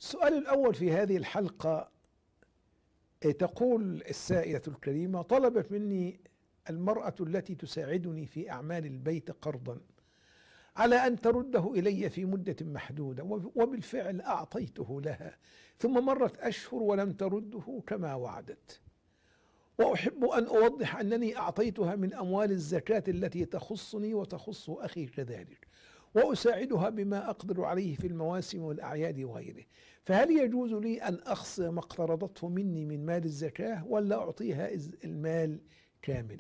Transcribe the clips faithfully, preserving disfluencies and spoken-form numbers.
السؤال الأول في هذه الحلقة، تقول السائلة الكريمة: طلبت مني المرأة التي تساعدني في أعمال البيت قرضا على أن ترده إلي في مدة محدودة، وبالفعل أعطيته لها، ثم مرت أشهر ولم ترده كما وعدت. وأحب أن أوضح أنني أعطيتها من أموال الزكاة التي تخصني وتخص أخي كذلك، وأساعدها بما أقدر عليه في المواسم والأعياد وغيره، فهل يجوز لي أن أخصم ما اقترضته مني من مال الزكاة ولا أعطيها المال كامل؟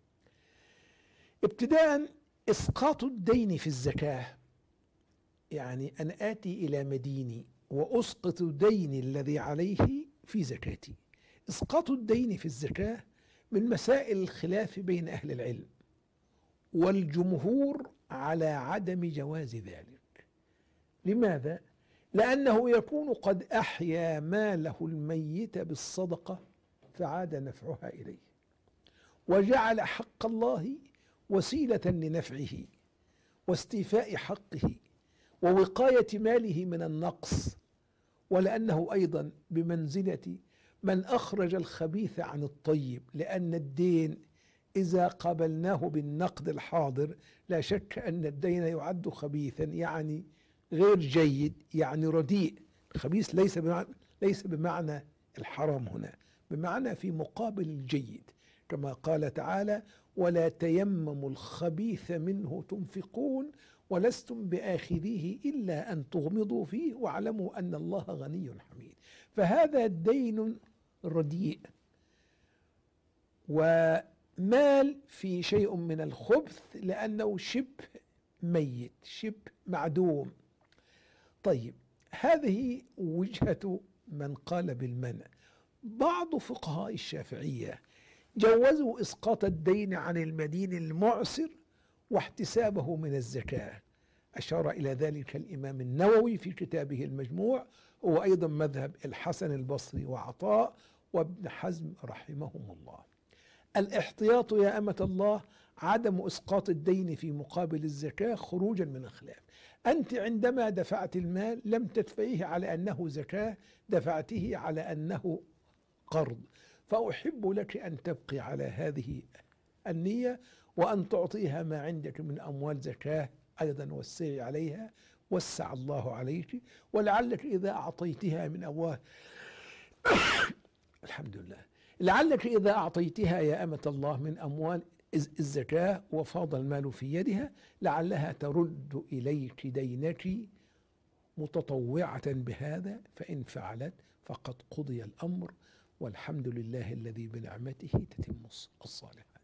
ابتداء، إسقاط الدين في الزكاة يعني أن آتي إلى مديني وأسقط ديني الذي عليه في زكاتي. إسقاط الدين في الزكاة من مسائل الخلاف بين أهل العلم، والجمهور على عدم جواز ذلك. لماذا؟ لأنه يكون قد أحيا ماله الميت بالصدقة فعاد نفعها إليه، وجعل حق الله وسيلة لنفعه واستيفاء حقه ووقاية ماله من النقص، ولأنه أيضا بمنزلة من أخرج الخبيث عن الطيب، لأن الدين إذا قابلناه بالنقد الحاضر لا شك أن الدين يعد خبيثا، يعني غير جيد، يعني رديء. الخبيث ليس بمعنى ليس بمعنى الحرام هنا، بمعنى في مقابل الجيد، كما قال تعالى: ولا تيمموا الخبيث منه تنفقون ولستم بآخذيه إلا أن تغمضوا فيه واعلموا أن الله غني حميد. فهذا الدين رديء، ومال في شيء من الخبث لأنه شبه ميت، شبه معدوم. طيب، هذه وجهة من قال بالمنع. بعض فقهاء الشافعية جوزوا إسقاط الدين عن المدين المعسر واحتسابه من الزكاة، أشار إلى ذلك الإمام النووي في كتابه المجموع، هو أيضا مذهب الحسن البصري وعطاء وابن حزم رحمهم الله. الاحتياط يا أمة الله عدم إسقاط الدين في مقابل الزكاة خروجا من الخلاف. أنت عندما دفعت المال لم تدفعيه على أنه زكاة، دفعته على أنه قرض، فأحب لك أن تبقي على هذه النية، وأن تعطيها ما عندك من أموال زكاة أيضا، وسعي عليها، وسع الله عليك. ولعلك إذا أعطيتها من أموال الحمد لله لعلك إذا أعطيتها يا أمة الله من أموال الزكاة وفاض المال في يدها، لعلها ترد إليك دينك متطوعة بهذا، فإن فعلت فقد قضي الأمر، والحمد لله الذي بنعمته تتم الصالحات.